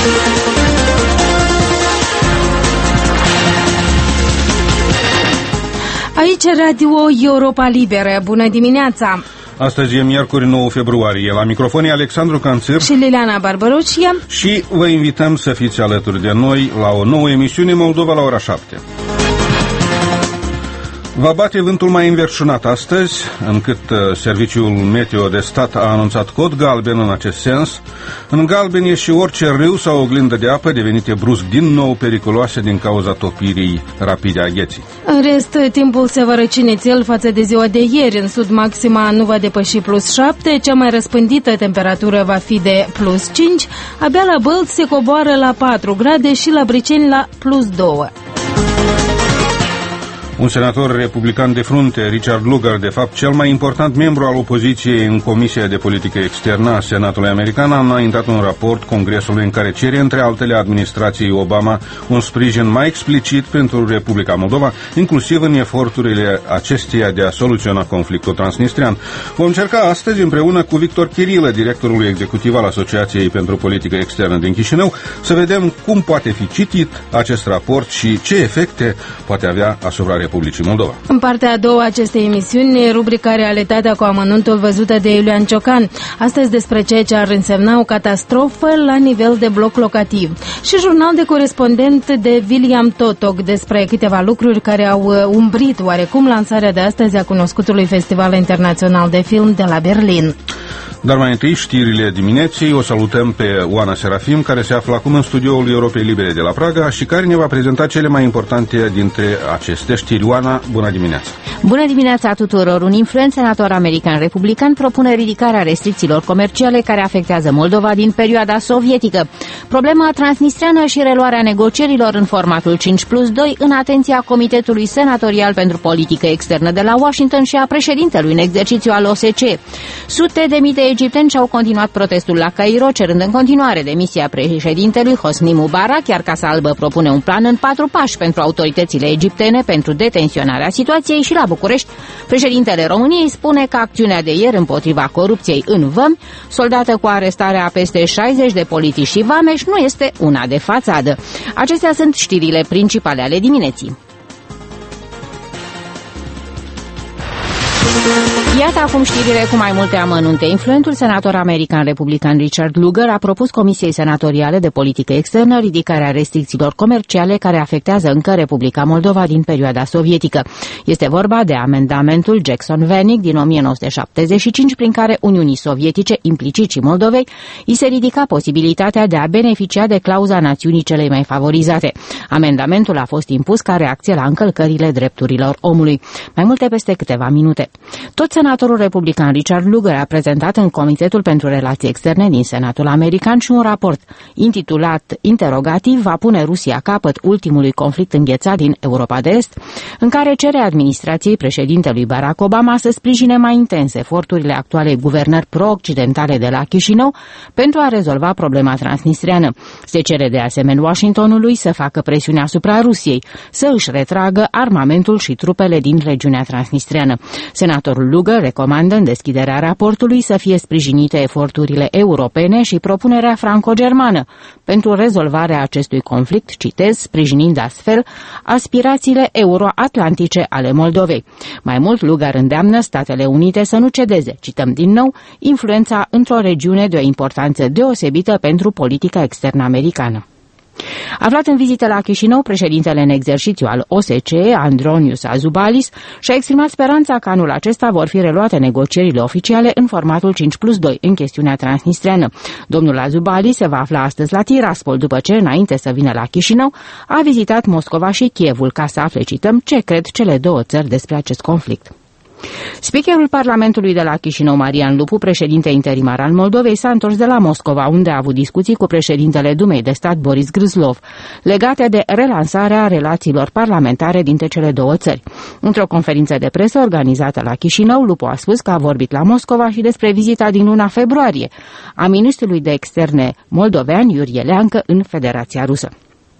Aici Radio Europa Liberă. Bună dimineața! Astăzi e miercuri 9 februarie. La microfon e Alexandru Canțir și Liliana Barbarocia. Și vă invităm să fiți alături de noi la o nouă emisiune Moldova la ora 7. Va bate vântul mai înverșunat astăzi, încât Serviciul Meteo de Stat a anunțat cod galben în acest sens. În galben e și orice râu sau oglindă de apă devenite brusc din nou periculoase din cauza topirii rapide a gheții. În rest, timpul se va răci nițel față de ziua de ieri. În sud maxima nu va depăși +7, cea mai răspândită temperatură va fi de +5, abia la Bălți se coboară la 4 grade și la Briceni la +2. Un senator republican de frunte, Richard Lugar, de fapt cel mai important membru al opoziției în Comisia de Politică Externă a Senatului American, a înaintat un raport Congresului în care cere, între altele, administrației Obama un sprijin mai explicit pentru Republica Moldova, inclusiv în eforturile acesteia de a soluționa conflictul transnistrian. Vom încerca astăzi, împreună cu Victor Chirilă, directorul executiv al Asociației pentru Politică Externă din Chișinău, să vedem cum poate fi citit acest raport și ce efecte poate avea asupra Republicii Moldova. În partea a doua acestei emisiuni, rubrica Realitatea cu amănuntul văzută de Iulian Ciocan. Astăzi despre ceea ce ar însemna o catastrofă la nivel de bloc locativ. Și jurnal de corespondent de William Totok despre câteva lucruri care au umbrit oarecum lansarea de astăzi a cunoscutului Festival Internațional de Film de la Berlin. Dar mai întâi știrile dimineții. O salutăm pe Oana Serafim, care se află acum în studioul Europei Libere de la Praga și care ne va prezenta cele mai importante dintre aceste știri. Oana, bună dimineața! Bună dimineața tuturor! Un influent senator american republican propune ridicarea restricțiilor comerciale care afectează Moldova din perioada sovietică. Problema transnistriană și reluarea negocierilor în formatul 5+2 în atenția Comitetului Senatorial pentru Politică Externă de la Washington și a președintelui în exercițiu al OSCE. Sute de mii de egipteni și-au continuat protestul la Cairo, cerând în continuare demisia președintelui Hosni Mubarak, iar Casa Albă propune un plan în 4 pași pentru autoritățile egiptene pentru detenționarea situației. Și la București, președintele României spune că acțiunea de ieri împotriva corupției în vămi, soldată cu arestarea a peste 60 de politici și vameși, nu este una de fațadă. Acestea sunt știrile principale ale dimineții. Iată acum știrile cu mai multe amănunte. Influentul senator american republican Richard Lugar a propus Comisiei Senatoriale de Politică Externă ridicarea restricțiilor comerciale care afectează încă Republica Moldova din perioada sovietică. Este vorba de amendamentul Jackson-Vanik din 1975, prin care Uniunii Sovietice, implicit și Moldovei, îi se ridica posibilitatea de a beneficia de clauza națiunii celei mai favorizate. Amendamentul a fost impus ca reacție la încălcările drepturilor omului. Mai multe peste câteva minute. Tot senatorul republican Richard Lugar a prezentat în Comitetul pentru Relații Externe din Senatul American și un raport intitulat Interogativ, va pune Rusia capăt ultimului conflict înghețat din Europa de Est, în care cere administrației președintelui Barack Obama să sprijine mai intens eforturile actualei guvernări pro-occidentale de la Chișinău pentru a rezolva problema transnistriană. Se cere de asemenea Washingtonului să facă presiune asupra Rusiei, să își retragă armamentul și trupele din regiunea transnistriană. Senatorul Lugar recomandă în deschiderea raportului să fie sprijinite eforturile europene și propunerea franco-germană pentru rezolvarea acestui conflict, citez, sprijinind astfel aspirațiile euroatlantice ale Moldovei. Mai mult, Lugar îndeamnă Statele Unite să nu cedeze, cităm din nou, influența într-o regiune de o importanță deosebită pentru politica externă americană. Aflat în vizită la Chișinău, președintele în exercițiu al OSCE, Andronius Azubalis, și-a exprimat speranța că anul acesta vor fi reluate negocierile oficiale în formatul 5+2 în chestiunea transnistriană. Domnul Azubalis se va afla astăzi la Tiraspol, după ce, înainte să vină la Chișinău, a vizitat Moscova și Kievul, ca să afle, cităm, ce cred cele două țări despre acest conflict. Speakerul Parlamentului de la Chișinău, Marian Lupu, președinte interimar al Moldovei, s-a întors de la Moscova, unde a avut discuții cu președintele Dumei de stat, Boris Grâzlov, legate de relansarea relațiilor parlamentare dintre cele două țări. Într-o conferință de presă organizată la Chișinău, Lupu a spus că a vorbit la Moscova și despre vizita din luna februarie a ministrului de externe moldovean, Iurie Leancă, în Federația Rusă.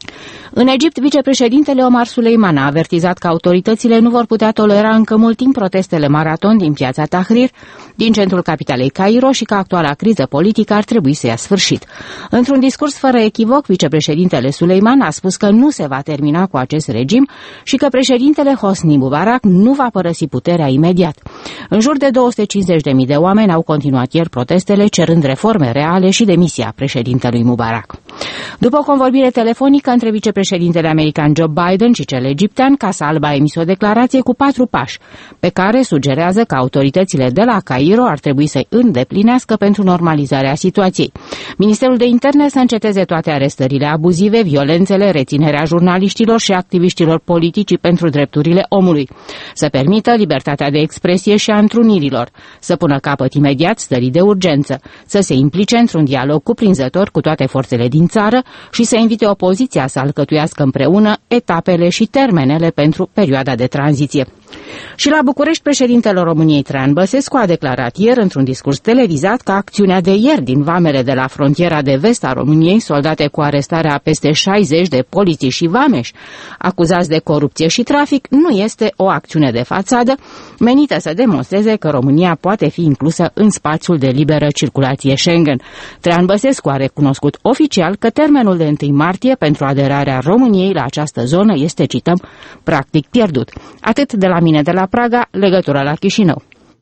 În Egipt, vicepreședintele Omar Suleiman a avertizat că autoritățile nu vor putea tolera încă mult timp protestele maraton din piața Tahrir, din centrul capitalei Cairo, și că actuala criză politică ar trebui să ia sfârșit. Într-un discurs fără echivoc, vicepreședintele Suleiman a spus că nu se va termina cu acest regim și că președintele Hosni Mubarak nu va părăsi puterea imediat. În jur de 250.000 de oameni au continuat ieri protestele, cerând reforme reale și demisia președintelui Mubarak. După o convorbire telefonică între vicepreședintele american Joe Biden și cel egiptean, Casa Albă a emis o declarație cu 4 pași, pe care sugerează că autoritățile de la Cairo ar trebui să-i îndeplinească pentru normalizarea situației. Ministerul de Interne să înceteze toate arestările abuzive, violențele, reținerea jurnaliștilor și activiștilor politici pentru drepturile omului, să permită libertatea de expresie și a întrunirilor, să pună capăt imediat stării de urgență, să se implice într-un dialog cuprinzător cu toate forțele din țară și să invite opoziția să alcătuiască împreună etapele și termenele pentru perioada de tranziție. Și la București, președintele României Traian Băsescu a declarat ieri într-un discurs televizat că acțiunea de ieri din vamele de la frontiera de vest a României, soldate cu arestarea a peste 60 de polițiști și vameși acuzați de corupție și trafic, nu este o acțiune de fațadă menită să demonstreze că România poate fi inclusă în spațiul de liberă circulație Schengen. Traian Băsescu a recunoscut oficial că termenul de 1 martie pentru aderarea României la această zonă este, cităm, practic pierdut. Atât de la mine de la Praga, legătura la Chișinău.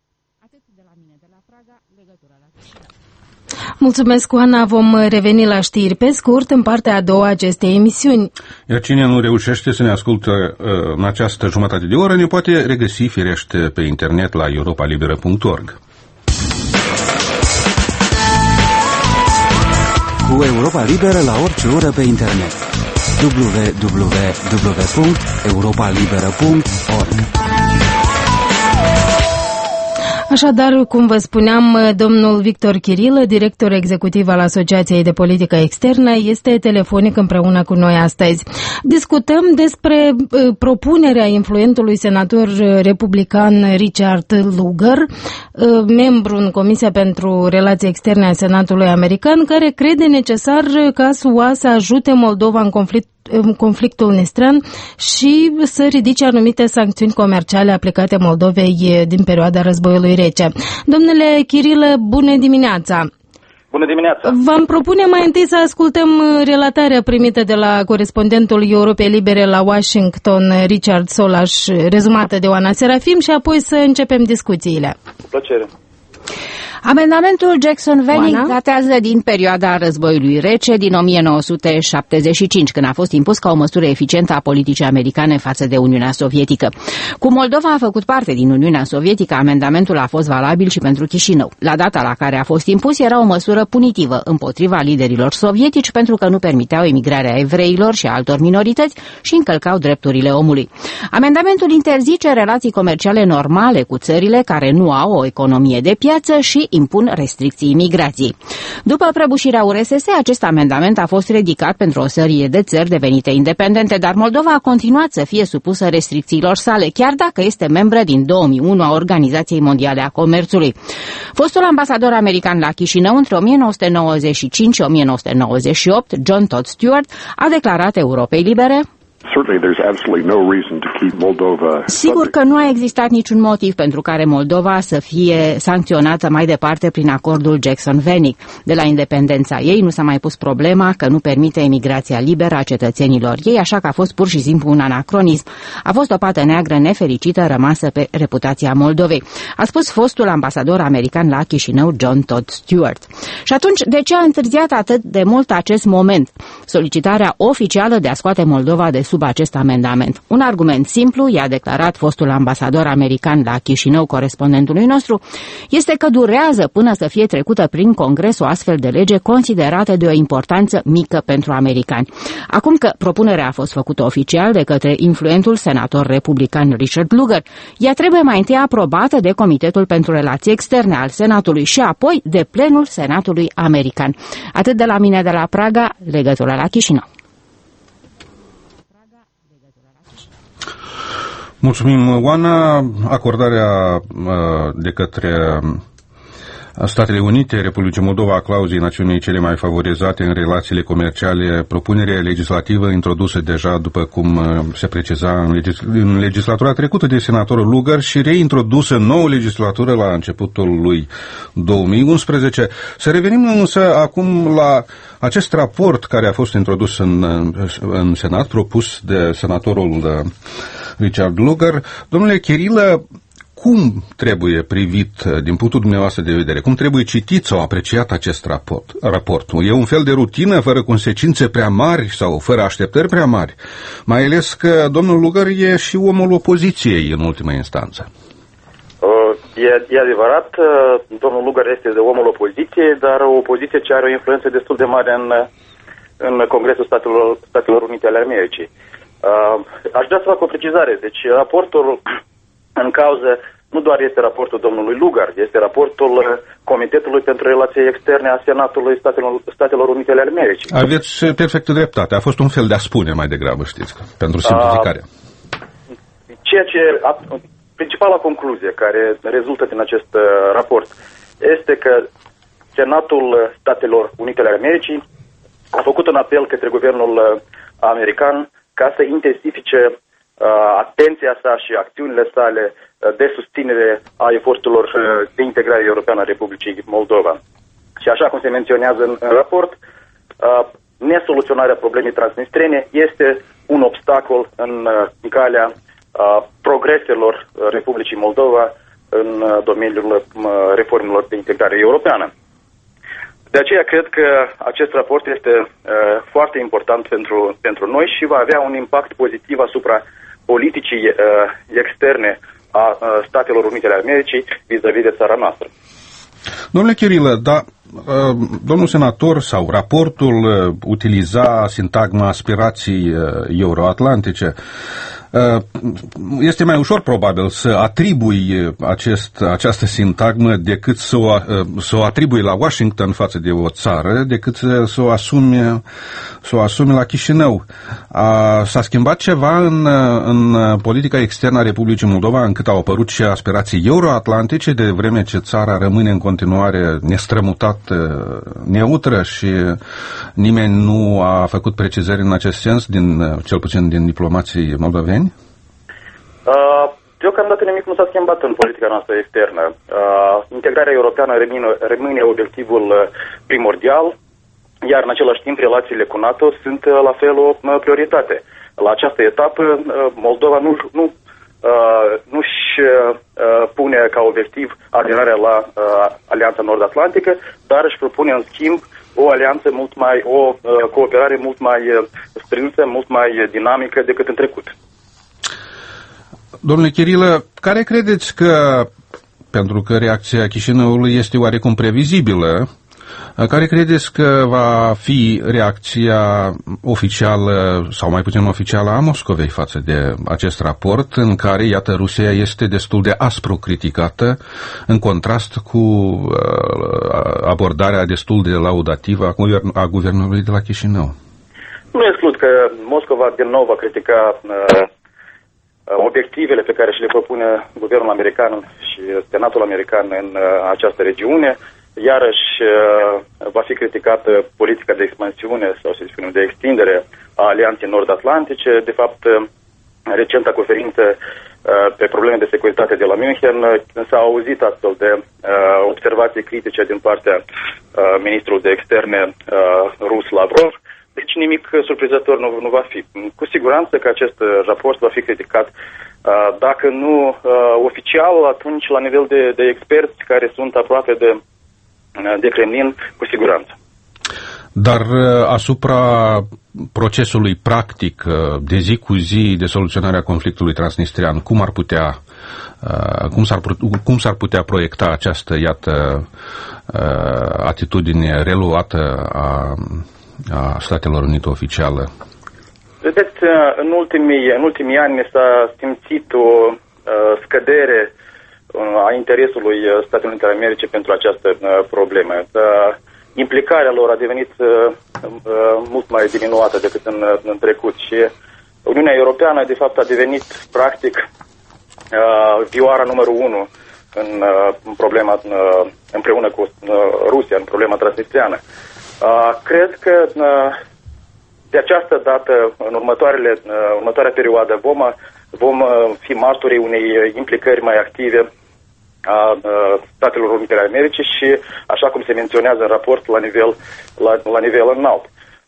Mulțumesc, Oana. Vom reveni la știri pe scurt în partea a doua acestei emisiuni. Iar cine nu reușește să ne ascultă în această jumătate de oră, ne poate regăsi firește pe internet la europalibera.org. Cu Europa Liberă la orice oră pe internet. www.europalibera.org. Așadar, cum vă spuneam, domnul Victor Chirilă, director executiv al Asociației de Politică Externă, este telefonic împreună cu noi astăzi. Discutăm despre propunerea influentului senator republican Richard Lugar, membru în Comisia pentru Relații Externe a Senatului American, care crede necesar ca SUA să ajute Moldova în conflictul nestran și să ridice anumite sancțiuni comerciale aplicate Moldovei din perioada războiului rece. Domnule Chirilă, bună dimineața! Bună dimineața! V-am propune mai întâi să ascultăm relatarea primită de la corespondentul Europei Libere la Washington, Richard Solaș, rezumată de Oana Serafim, și apoi să începem discuțiile. Plăcere! Amendamentul Jackson-Vanik datează din perioada războiului rece din 1975, când a fost impus ca o măsură eficientă a politicii americane față de Uniunea Sovietică. Cum Moldova a făcut parte din Uniunea Sovietică, amendamentul a fost valabil și pentru Chișinău. La data la care a fost impus era o măsură punitivă împotriva liderilor sovietici pentru că nu permiteau emigrarea evreilor și altor minorități și încălcau drepturile omului. Amendamentul interzice relații comerciale normale cu țările care nu au o economie de piață și impun restricții imigrației. După prăbușirea URSS, acest amendament a fost ridicat pentru o serie de țări devenite independente, dar Moldova a continuat să fie supusă restricțiilor sale, chiar dacă este membră din 2001 a Organizației Mondiale a Comerțului. Fostul ambasador american la Chișinău între 1995 și 1998, John Todd Stewart, a declarat Europei Libere: sigur că nu a existat niciun motiv pentru care Moldova să fie sancționată mai departe prin acordul Jackson-Vanik. De la independența ei nu s-a mai pus problema că nu permite emigrația liberă a cetățenilor ei, așa că a fost pur și simplu un anacronism. A fost o pată neagră nefericită rămasă pe reputația Moldovei, a spus fostul ambasador american la Chișinău, John Todd Stewart. Și atunci, de ce a întârziat atât de mult acest moment? Solicitarea oficială de a scoate Moldova de sub acest amendament. Un argument simplu, i-a declarat fostul ambasador american la Chișinău, corespondentului nostru, este că durează până să fie trecută prin Congres o astfel de lege considerată de o importanță mică pentru americani. Acum că propunerea a fost făcută oficial de către influentul senator republican Richard Lugar, ea trebuie mai întâi aprobată de Comitetul pentru Relații Externe al Senatului și apoi de plenul Senatului american. Atât de la mine de la Praga, legătura la Chișinău. Mulțumim, Oana. Acordarea de către Statele Unite, Republicii Moldova, a clauzei națiunii cele mai favorizate în relațiile comerciale, propunerea legislativă introdusă deja, după cum se preciza în legislatura trecută de senatorul Lugar și reintrodusă în nouă legislatură la începutul lui 2011. Să revenim însă acum la acest raport care a fost introdus în Senat, propus de senatorul Richard Lugar. Domnule Chirilă, cum trebuie privit din punctul dumneavoastră de vedere? Cum trebuie citit sau apreciat acest raport? E un fel de rutină fără consecințe prea mari sau fără așteptări prea mari? Mai ales că domnul Lugar e și omul opoziției în ultima instanță. E adevărat, domnul Lugar este de omul opoziției, dar o opoziție ce are o influență destul de mare în Congresul Statelor Unite ale Americii. Aș vrea să fac o precizare. Deci raportul în cauză nu doar este raportul domnului Lugar, este raportul Comitetului pentru Relații Externe a Senatului Statelor Unite ale Americii. Aveți perfectă dreptate. A fost un fel de a spune mai degrabă, știți, pentru simplificare. Principala concluzie care rezultă din acest raport este că Senatul Statelor Unite ale Americii a făcut un apel către guvernul american ca să intensifice atenția sa și acțiunile sale de susținere a eforturilor de integrare europeană a Republicii Moldova. Și așa cum se menționează în raport, nesoluționarea problemei transnistrene este un obstacol în calea progreselor Republicii Moldova în domeniul reformelor de integrare europeană. De aceea cred că acest raport este foarte important pentru noi și va avea un impact pozitiv asupra politicii externe a Statelor Unite ale Americii vis-a-vis de țara noastră. Domnule Chirilă, domnul senator sau raportul utiliza sintagma aspirații euroatlantice. Este mai ușor probabil să atribui această sintagmă decât să o atribui la Washington față de o țară, decât să o asumi la Chișinău. S-a schimbat ceva în politica externă a Republicii Moldova încât au apărut și aspirații euroatlantice, de vreme ce țara rămâne în continuare nestrămutat neutră și nimeni nu a făcut precizări în acest sens, cel puțin din diplomații moldoveni? Deocamdată nimic nu s-a schimbat în politica noastră externă. Integrarea europeană rămâne obiectivul primordial, iar în același timp relațiile cu NATO sunt la fel o prioritate. La această etapă Moldova nu-și pune ca obiectiv aderarea la Alianța Nord-Atlantică, dar își propune în schimb o alianță o cooperare mult mai strânsă, mult mai dinamică decât în trecut. Domnule Chirilă, care credeți că, pentru că reacția Chișinăului este oarecum previzibilă, care credeți că va fi reacția oficială sau mai puțin oficială a Moscovei față de acest raport, în care, iată, Rusia este destul de aspru criticată, în contrast cu abordarea destul de laudativă a guvernului de la Chișinău? Nu exclud că Moscova din nou va critica obiectivele pe care și le propune guvernul american și Senatul american în această regiune. Iarăși va fi criticată politica de expansiune sau, să spunem, de extindere a Alianței Nord-Atlantice. De fapt, recenta conferință pe probleme de securitate de la München s-a auzit astfel de observații critice din partea ministrului de externe rus Lavrov. Deci nimic surprinzător nu va fi. Cu siguranță că acest raport va fi criticat, dacă nu oficial, atunci la nivel de experți care sunt aproape de Kremlin, cu siguranță. Dar asupra procesului practic de zi cu zi de soluționare a conflictului transnistrian, cum s-ar putea proiecta această, iată, atitudine reluată a Statelor Unite oficială? Vedeți, în ultimii ani s-a simțit o scădere a interesului Statelor Unite ale Americii pentru această problemă. Implicarea lor a devenit mult mai diminuată decât în trecut și Uniunea Europeană, de fapt, a devenit practic vioara numărul 1 în problema împreună cu Rusia, în problema transnistriană. Cred că de această dată, în următoarea perioadă, vom fi martorii unei implicări mai active a Statelor Unite ale Americii și, așa cum se menționează în raport, la nivel înalt.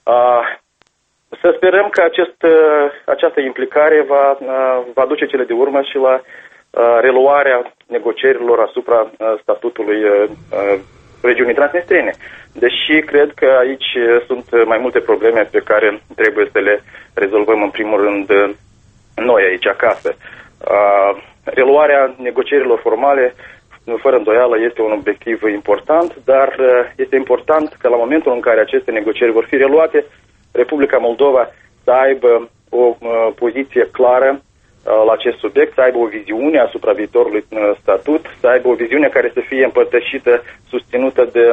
Să sperăm că această implicare va duce cele de urmă și la reluarea negocierilor asupra statutului regiunii transnistrene. Deși cred că aici sunt mai multe probleme pe care trebuie să le rezolvăm în primul rând noi aici acasă. Reluarea negocierilor formale, fără îndoială, este un obiectiv important, dar este important că la momentul în care aceste negocieri vor fi reluate, Republica Moldova să aibă o poziție clară la acest subiect, să aibă o viziune asupra viitorului statut, să aibă o viziune care să fie împărtășită, susținută de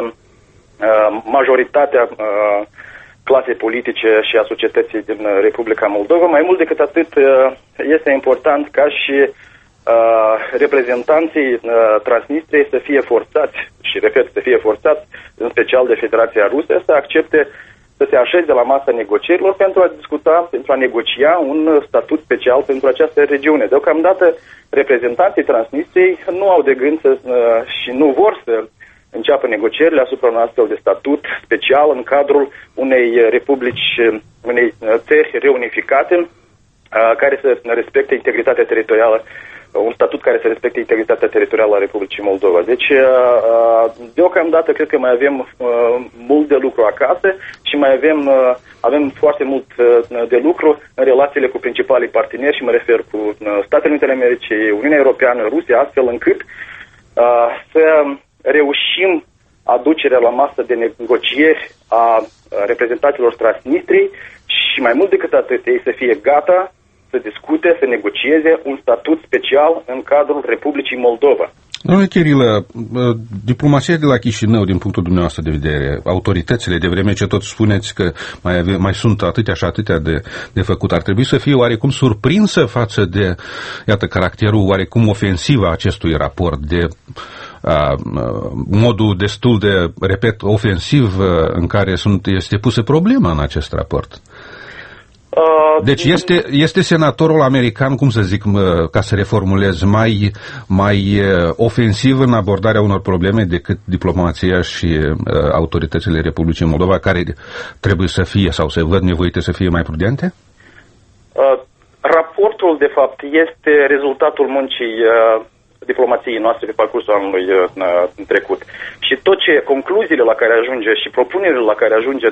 majoritatea clasei politice și a societății din Republica Moldova. Mai mult decât atât, este important ca și reprezentanții Transnistriei să fie forțați, și repet, să fie forțați, în special de Federația Rusă, să accepte să se așeze la masa negocierilor pentru a discuta, pentru a negocia un statut special pentru această regiune. Deocamdată, reprezentanții Transnistriei nu au de gând și nu vor să înceapă negocierile asupra unui astfel de statut special în cadrul unei republici, unei țări reunificate, care să respecte integritatea teritorială, un statut care să respecte integritatea teritorială a Republicii Moldova. Deci, deocamdată, cred că mai avem mult de lucru acasă și mai avem foarte mult de lucru în relațiile cu principalii parteneri și mă refer cu Statele Unite ale Americii, Uniunea Europeană, Rusia, astfel încât să reușim aducerea la masă de negocieri a reprezentanților Transnistriei și mai mult decât atât, ei să fie gata să discute, să negocieze un statut special în cadrul Republicii Moldova. Domnule Chirilă, diplomația de la Chișinău, din punctul dumneavoastră de vedere, autoritățile, de vreme ce tot spuneți că mai sunt atâtea și atâtea de făcut, ar trebui să fie oarecum surprinsă față de, iată, caracterul oarecum ofensiv a acestui raport, de modul destul de, repet, ofensiv în care este pusă problema în acest raport. Deci este senatorul american, cum să zic, ca să reformulez, mai ofensiv în abordarea unor probleme decât diplomația și autoritățile Republicii Moldova, care trebuie să fie sau se văd nevoite să fie mai prudente? Raportul, de fapt, este rezultatul muncii diplomației noastre pe parcursul anului trecut. Și concluziile la care ajunge și propunerile la care ajunge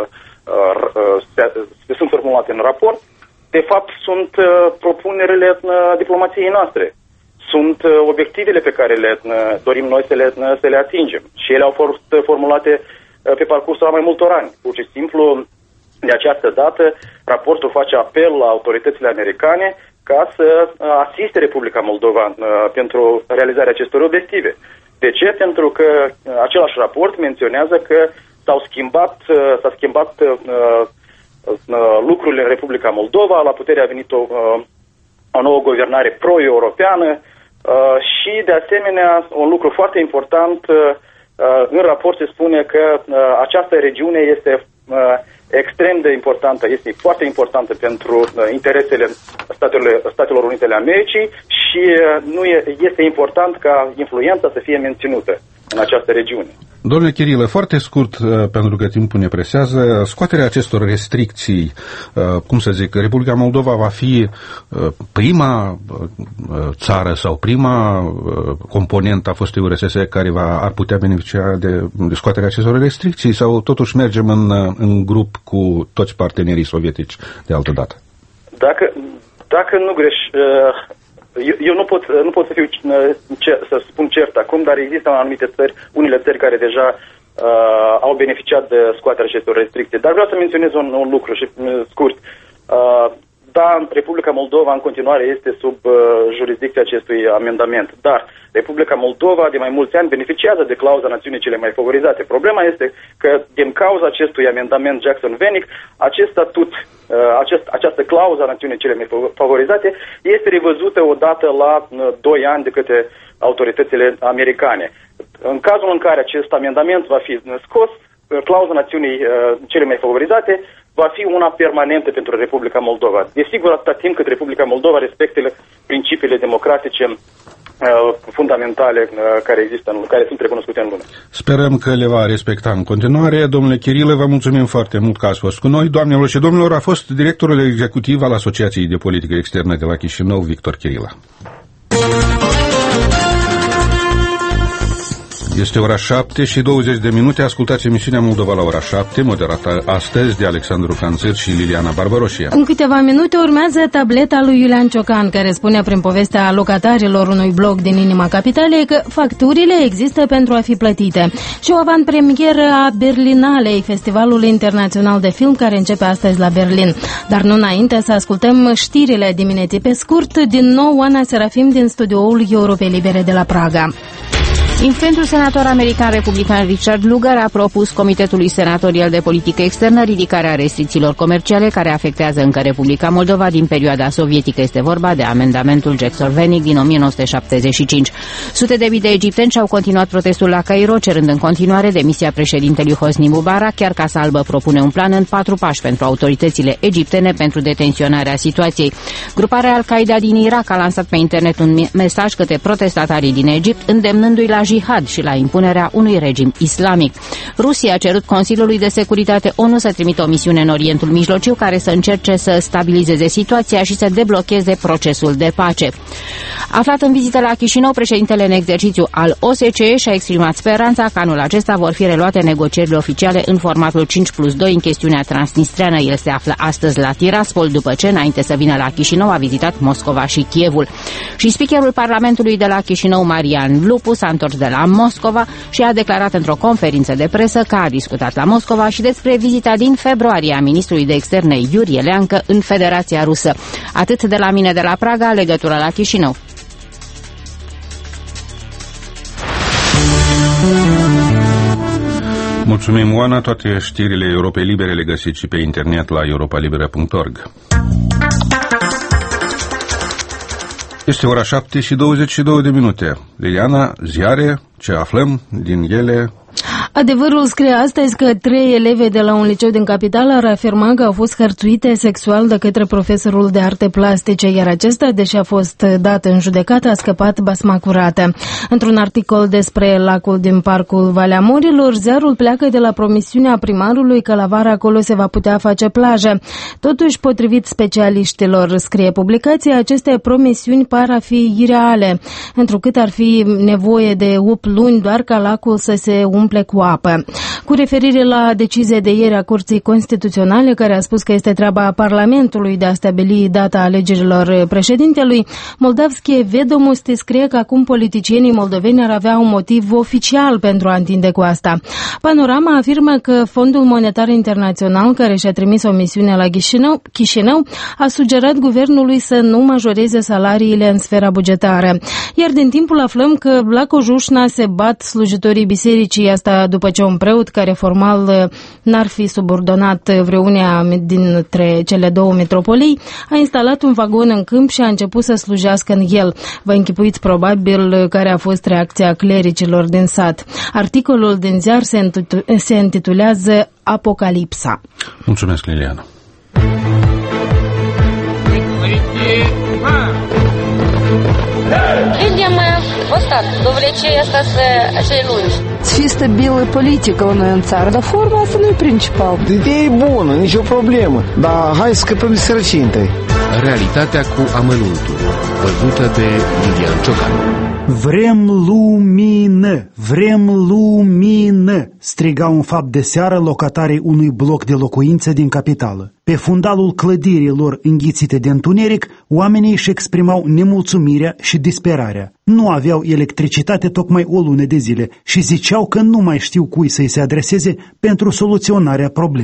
sunt formulate în raport, de fapt sunt propunerile diplomației noastre. Sunt obiectivele pe care le dorim noi să le atingem. Și ele au fost formulate pe parcursul a mai multor ani. Pur și simplu, de această dată, raportul face apel la autoritățile americane ca să asiste Republica Moldova pentru realizarea acestor obiective. De ce? Pentru că același raport menționează că s-a schimbat lucrurile în Republica Moldova, la putere a venit o nouă guvernare pro-europeană și, de asemenea, un lucru foarte important, în raport se spune că această regiune este extrem de importantă, este foarte importantă pentru interesele Statelor Unite ale Americii și este important ca influența să fie menținută în această regiune. Domnule Chirilă, foarte scurt, pentru că timpul ne presează, scoaterea acestor restricții, cum să zic, Republica Moldova va fi prima țară sau prima componentă a fostei URSS care ar putea beneficia de scoaterea acestor restricții sau totuși mergem în grup cu toți partenerii sovietici de altă dată? Dacă nu greș, eu nu pot să spun cert acum, dar există anumite țări, unele țări care deja au beneficiat de scoaterea acestor restricții. Dar vreau să menționez un lucru și scurt. Da, Republica Moldova în continuare este sub jurisdicția acestui amendament, dar Republica Moldova de mai mulți ani beneficiază de clauza națiunii cele mai favorizate. Problema este că din cauza acestui amendament Jackson-Vanik, acest statut, această clauză a națiunii cele mai favorizate este revăzută odată la 2 ani de către autoritățile americane. În cazul în care acest amendament va fi scos, clauza națiunii cele mai favorizate va fi una permanentă pentru Republica Moldova. Desigur, atâta timp cât Republica Moldova respectă principiile democratice fundamentale care sunt recunoscute în lume. Sperăm că le va respecta în continuare. Domnule Chirilă, vă mulțumim foarte mult că ați fost cu noi. Doamnelor și domnilor, a fost directorul executiv al Asociației de Politică Externă de la Chișinău, Victor Chirilă. Este ora 7:20. Ascultați emisiunea Moldova la ora 7, moderată astăzi de Alexandru Canțăr și Liliana Barbaroșie. În câteva minute urmează tableta lui Iulian Ciocan, care spune prin povestea locatarilor unui bloc din inima capitalei că facturile există pentru a fi plătite. Și o avantpremieră a Berlinalei, Festivalul Internațional de Film, care începe astăzi la Berlin. Dar nu înainte să ascultăm știrile dimineții pe scurt, din nou Ana Serafim din studioul Europei Libere de la Praga. Influentul senator american republican Richard Lugar a propus Comitetului Senatorial de Politică Externă ridicarea restricțiilor comerciale care afectează încă Republica Moldova din perioada sovietică. Este vorba de amendamentul Jackson-Vanik din 1975. Sute de mii de egipteni și-au continuat protestul la Cairo, cerând în continuare demisia președintelui Hosni Mubarak, chiar Casa Albă propune un plan în 4 pași pentru autoritățile egiptene pentru detenționarea situației. Gruparea Al-Qaeda din Irak a lansat pe internet un mesaj către protestatarii din Egipt, îndemnându-i la jihad și la impunerea unui regim islamic. Rusia a cerut Consiliului de Securitate ONU să trimită o misiune în Orientul Mijlociu care să încerce să stabilizeze situația și să deblocheze procesul de pace. Aflat în vizită la Chișinău, președintele în exercițiu al OSCE și-a exprimat speranța că anul acesta vor fi reluate negocierile oficiale în formatul 5+2 în chestiunea transnistreană. El se află astăzi la Tiraspol, după ce, înainte să vină la Chișinău, a vizitat Moscova și Kievul. Și speakerul Parlamentului de la Chișinău, Marian Lupu, s-a întors de la Moscova și a declarat într-o conferință de presă că a discutat la Moscova și despre vizita din februarie a ministrului de externe Iuri Eleancă în Federația Rusă. Atât de la mine de la Praga, legătura la Chișinău. Mulțumim, Oana. Toate știrile Europei Libere le găsiți și pe internet la europalibera.org. Este ora 7:22. Liliana, ziare, ce aflăm din ele? Adevărul scrie astăzi că 3 eleve de la un liceu din capitală ar afirma că au fost hărțuite sexual de către profesorul de arte plastice, iar acesta, deși a fost dat în judecată, a scăpat basma curată. Într-un articol despre lacul din parcul Valea Morilor, ziarul pleacă de la promisiunea primarului că la vară acolo se va putea face plajă. Totuși, potrivit specialiștilor, scrie publicația, aceste promisiuni par a fi ireale, întrucât ar fi nevoie de 8 luni doar ca lacul să se umple cu apă. Cu referire la decizia de ieri a Curții Constituționale, care a spus că este treaba Parlamentului de a stabili data alegerilor președintelui, Moldavskie Vedomosti scrie că acum politicienii moldoveni ar avea un motiv oficial pentru a întinde cu asta. Panorama afirmă că Fondul Monetar Internațional, care și-a trimis o misiune la Chișinău, a sugerat guvernului să nu majoreze salariile în sfera bugetară. Iar din timpul aflăm că la Cojușna se bat slujitorii bisericii, asta după ce un preot care formal n-ar fi subordonat vreunia dintre cele două metropolii a instalat un vagon în câmp și a început să slujească în el. Vă închipuiți probabil care a fost reacția clericilor din sat. Articolul din ziar se intitulează Apocalipsa. Mulțumesc, Liliana. Людям вот так, довлече остаться lungi. Să fie stabilă politică la noi în țară, dar forma asta nu e principal. Ideea e bună, nicio problemă, dar hai să scăpăm de sărăcie întâi. Realitatea cu amănuntul, văzută de Iulian Ciocan. Vrem lumină, vrem lumină, strigau în fapt de seară locatarii unui bloc de locuințe din capitală. Pe fundalul clădirii lor înghițite de întuneric, oamenii își exprimau nemulțumirea și disperarea. Nu aveau electricitate tocmai o lună de zile și ziceau că nu mai știu cui să-i se adreseze pentru soluționarea problemei.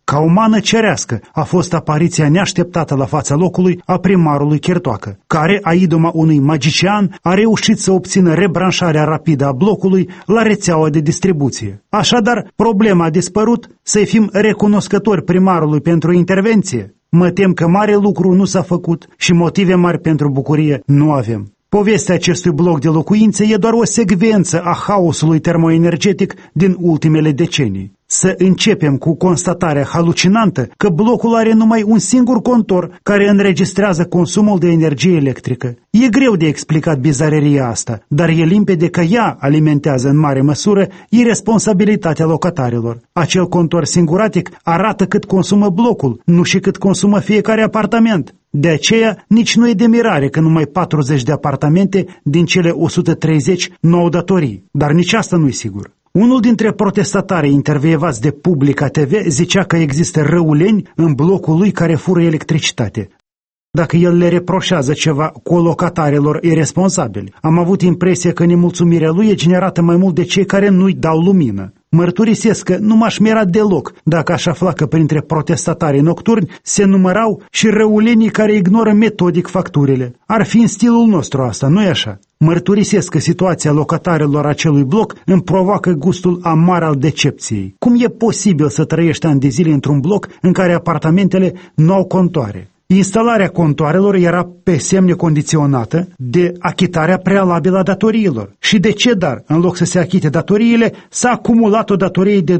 Ca o mană cerească a fost apariția neașteptată la fața locului a primarului Chertoacă, care, a idoma unui magician, a reușit să obțină rebranșarea rapidă a blocului la rețeaua de distribuție. Așadar, problema a dispărut, să-i fim recunoscători primarului pentru intervenție. Mă tem că mare lucru nu s-a făcut și motive mari pentru bucurie nu avem. Povestea acestui bloc de locuințe e doar o secvență a haosului termoenergetic din ultimele decenii. Să începem cu constatarea halucinantă că blocul are numai un singur contor care înregistrează consumul de energie electrică. E greu de explicat bizareria asta, dar e limpede că ea alimentează în mare măsură iresponsabilitatea locatarilor. Acel contor singuratic arată cât consumă blocul, nu și cât consumă fiecare apartament. De aceea, nici nu e de mirare că numai 40 de apartamente din cele 130 nu au datorii, dar nici asta nu e sigur. Unul dintre protestatarii intervievați de Publica TV zicea că există răuleni în blocul lui care fură electricitate. Dacă el le reproșează ceva colocatarilor irresponsabili, am avut impresia că nemulțumirea lui e generată mai mult de cei care nu-i dau lumină. Mărturisesc că nu m-aș mira deloc dacă aș afla că printre protestatarii nocturni se numărau și răulenii care ignoră metodic facturile. Ar fi în stilul nostru asta, nu-i așa? Mărturisesc că situația locatarilor acelui bloc îmi provoacă gustul amar al decepției. Cum e posibil să trăiești ani de zile într-un bloc în care apartamentele nu au contoare? Instalarea contoarelor era pe semne condiționată de achitarea prealabilă a datoriilor. Și de ce, dar, în loc să se achite datoriile, s-a acumulat o datorie de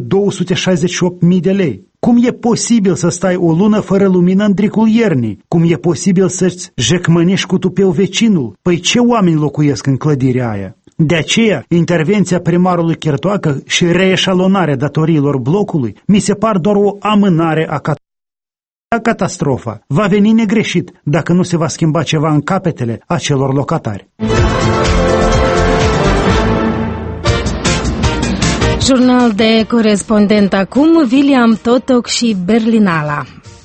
268.000 de lei? Cum e posibil să stai o lună fără lumină în dricul iernii? Cum e posibil să-ți jecmănești cu tupeu vecinul? Păi ce oameni locuiesc în clădirea aia? De aceea, intervenția primarului Chertoacă și reeșalonarea datoriilor blocului mi se par doar o amânare a catastrofa va veni negreșit dacă nu se va schimba ceva în capetele acelor locatari. Jurnal de corespondent acum, William Totoc și Berlinala.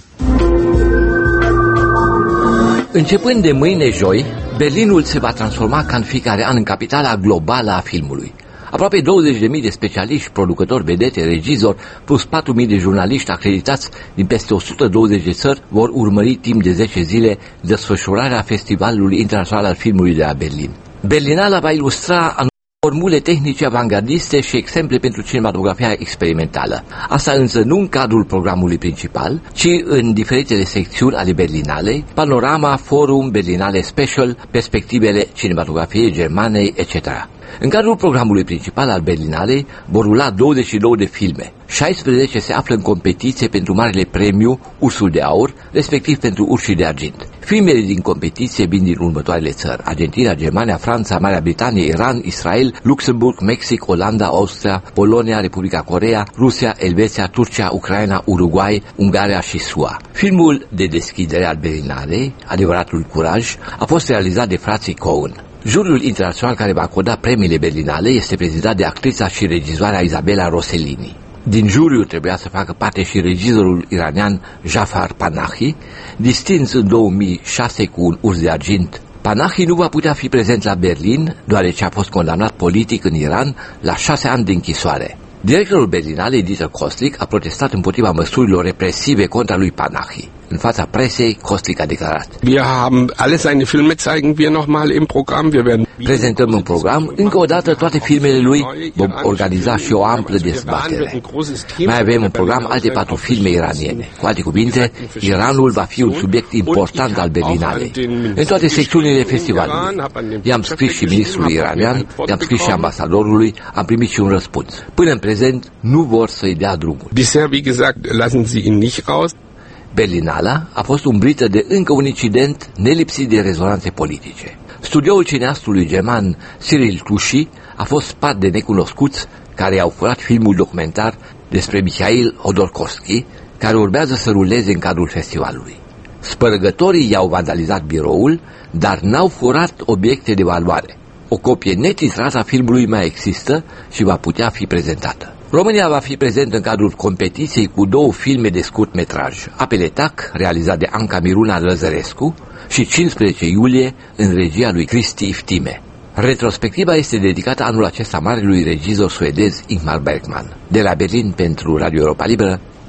Începând de mâine joi, Berlinul se va transforma ca în fiecare an în capitala globală a filmului. Aproape 20.000 de specialiști, producători, vedete, regizori, plus 4.000 de jurnaliști acreditați din peste 120 de țări vor urmări timp de 10 zile desfășurarea Festivalului Internațional al Filmului de la Berlin. Berlinala va ilustra formule tehnice avangardiste și exemple pentru cinematografia experimentală. Asta însă nu în cadrul programului principal, ci în diferitele secțiuni ale Berlinalei, Panorama, Forum, Berlinale Special, Perspectivele cinematografiei germanei, etc. În cadrul programului principal al Berlinalei vor rula 22 de filme. 16 se află în competiție pentru marele premiu Ursul de Aur, respectiv pentru Urșii de Argint. Filmele din competiție vin din următoarele țări: Argentina, Germania, Franța, Marea Britanie, Iran, Israel, Luxemburg, Mexic, Olanda, Austria, Polonia, Republica Coreea, Rusia, Elveția, Turcia, Ucraina, Uruguay, Ungaria și SUA. Filmul de deschidere al Berlinalei, Adevăratul Curaj, a fost realizat de frații Cohen. Juriul internațional care va acorda premiile Berlinale este prezidat de actrița și regizoarea Isabella Rossellini. Din juriu trebuia să facă parte și regizorul iranian Jafar Panahi, distins în 2006 cu un Urs de Argint. Panahi nu va putea fi prezent la Berlin, deoarece a fost condamnat politic în Iran la 6 ani de închisoare. Directorul Berlinalei, Dieter Kostlik, a protestat împotriva măsurilor represive contra lui Panahi. În fața presei, Kostlik a declarat: Wir haben alle seine Filme zeigen wir nochmal im Programm. Wir werden prezentăm în program încă o dată toate filmele lui, vom organiza și o amplă dezbatere. Mai avem în program alte 4 filme iraniene. Cu alte cuvinte, Iranul va fi un subiect important al Berlinalei. În toate secțiunile festivalului. I-am scris și ministrului iranian, i-am scris și ambasadorului, am primit și un răspuns. Până în prezent, nu vor să-i dea drumul. Bisher, wie gesagt, lassen sie ihn nicht raus. Berlinala a fost umbrită de încă un incident nelipsit de rezonanțe politice. Studioul cineastului german Cyril Tuschi a fost spart de necunoscuți care au furat filmul documentar despre Mikhail Hodorkovski, care urmează să ruleze în cadrul festivalului. Spărăgătorii i-au vandalizat biroul, dar n-au furat obiecte de valoare. O copie netitrată a filmului mai există și va putea fi prezentată. România va fi prezent în cadrul competiției cu 2 filme de scurt metraj: Apele tac, realizat de Anca Miruna Lăzărescu, și 15 iulie, în regia lui Cristi Iftime. Retrospectiva este dedicată anul acesta marelui regizor suedez Ingmar Bergman. De la Berlin pentru Radio Europa Liberă,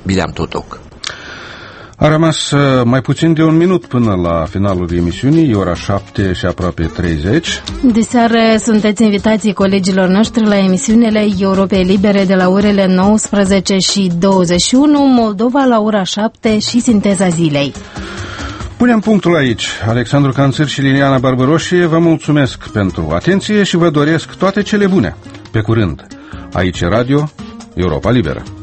Bileam Totoc. A rămas mai puțin de un minut până la finalul emisiunii, e ora 7 și aproape 30. Diseară sunteți invitații colegilor noștri la emisiunile Europei Libere de la orele 19 și 21, Moldova la ora 7 și Sinteza Zilei. Punem punctul aici. Alexandru Canțir și Liliana Barbăroșie vă mulțumesc pentru atenție și vă doresc toate cele bune. Pe curând. Aici e Radio Europa Liberă.